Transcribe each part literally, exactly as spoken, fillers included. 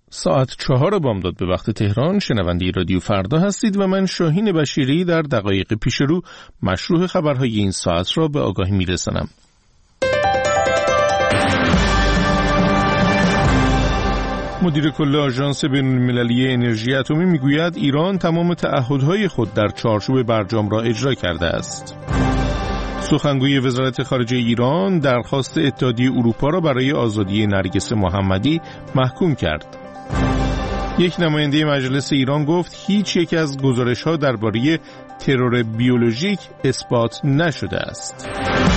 ساعت چهار بامداد به وقت تهران. شنونده رادیو فردا هستید و من شاهین بشیری در دقایق پیش رو مشروع خبرهای این ساعت را به آگاهی میرسانم. مدیر کل آژانس بین‌المللی انرژی اتمی میگوید ایران تمام تعهدهای خود در چارچوب برجام را اجرا کرده است. سخنگوی وزارت خارجه ایران درخواست اتحادیه اروپا را برای آزادی نرگس محمدی محکوم کرد. یک نماینده مجلس ایران گفت هیچ یک از گزارش‌ها درباره ترور بیولوژیک اثبات نشده است.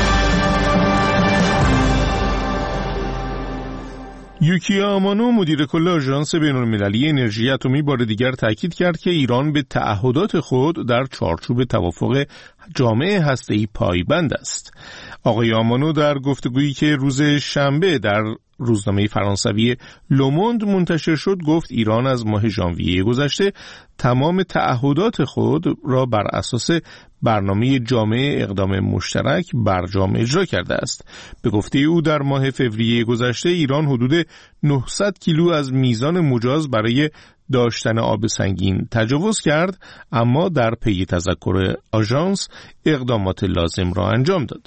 یوکیا آمانو مدیر کل آژانس بین‌المللی انرژی اتمی بار دیگر تاکید کرد که ایران به تعهدات خود در چارچوب توافق جامع هسته‌ای پایبند است. آقای آمانو در گفتگویی که روز شنبه در روزنامه فرانسوی لوموند منتشر شد گفت ایران از ماه ژانویه گذشته تمام تعهدات خود را بر اساس برنامه جامع اقدام مشترک برجام اجرا کرده است. به گفته او در ماه فوریه گذشته ایران حدود نهصد کیلو از میزان مجاز برای داشتن آب سنگین تجاوز کرد، اما در پی تذکر آژانس اقدامات لازم را انجام داد.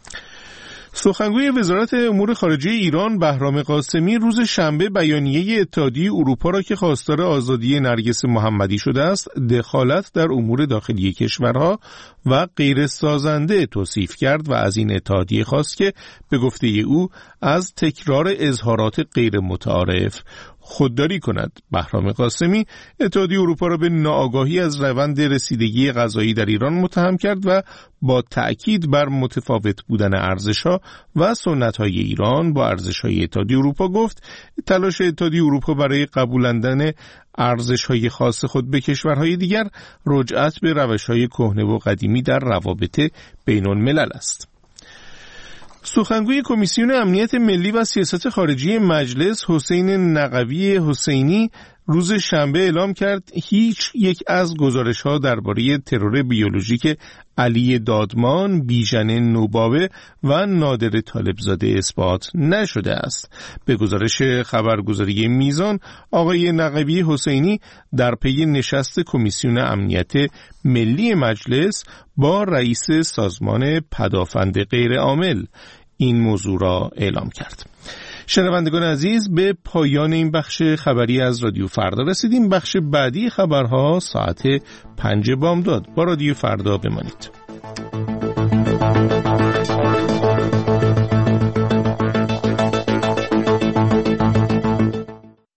سخنگوی وزارت امور خارجه ایران بهرام قاسمی روز شنبه بیانیه اتحادیه اروپا را که خواستار آزادی نرگس محمدی شده است دخالت در امور داخلی کشورها و غیر سازنده توصیف کرد و از این اتحادیه خواست که به گفته او از تکرار اظهارات غیر متعارف خودداری کند. بهرام قاسمی اتحادیه اروپا را به ناآگاهی از روند رسیدگی غذایی در ایران متهم کرد و با تأکید بر متفاوت بودن ارزش‌ها و سنت‌های ایران با ارزش‌های اتحادیه اروپا گفت تلاش اتحادیه اروپا برای قبول‌اندن ارزش‌های خاص خود به کشورهای دیگر رجعت به روش‌های کهنه و قدیمی در روابط بین‌الملل است. سخنگوی کمیسیون امنیت ملی و سیاست خارجی مجلس حسین نقوی حسینی روز شنبه اعلام کرد هیچ یک از گزارش‌ها درباره ترور بیولوژیک علی دادمان، بیژن نوباوه و نادر طالبزاده اثبات نشده است. به گزارش خبرگزاری میزان، آقای نقوی حسینی در پی نشست کمیسیون امنیت ملی مجلس با رئیس سازمان پدافند غیرعامل این موضوع را اعلام کرد. شنوندگان عزیز، به پایان این بخش خبری از رادیو فردا رسیدیم. بخش بعدی خبرها ساعت پنج بامداد. با رادیو فردا بمانید.